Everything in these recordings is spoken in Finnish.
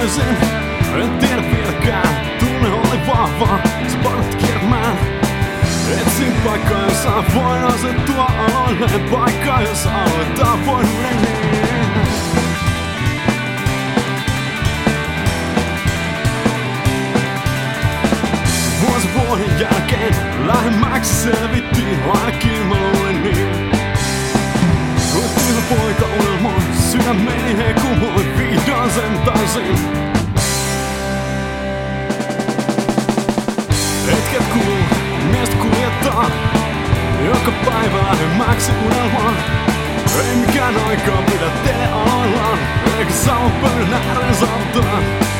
toisin. En tiedä vieläkään, tunne oli vahva, sä parat kiertämään. Etsin paikkaa, jossa voin asettua aloilleen, paikkaa, jossa aloittaa voinneni. Vuosi vuoden jälkeen lähemmäksi selvittiin, ainakin mä luulen niin. Tyhjä poika unelmoi, sydämeni heikumoi, vihdoin sen taisin. Hetket kuluu, miestä kuljettaa, joka päivä lähemmäksi unelmaa. Ei mikään aikaa pidä telealoillaan, eikä saman pöydän ääreen saavuttaa.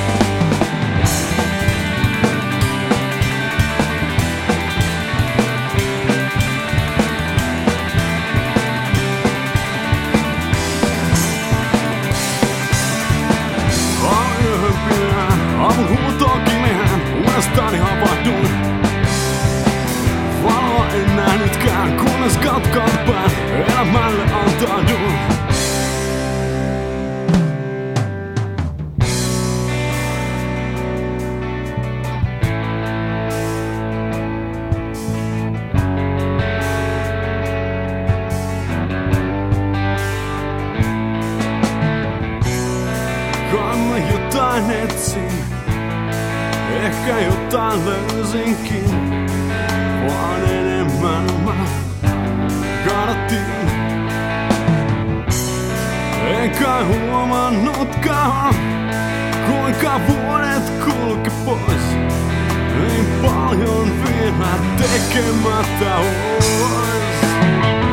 Aamun huutoon kimeään, uudestani havahduin. Valoa en nähnytkään, kunnes katkaan pään, elämälle antauduin. Kai mä jotain etsin, ehkä jotain löysinkin, vaan enemmän mä kadotin. Enkä huomannutkaan, kuinka vuodet kulki pois. Niin paljon vielä tekemättä ois.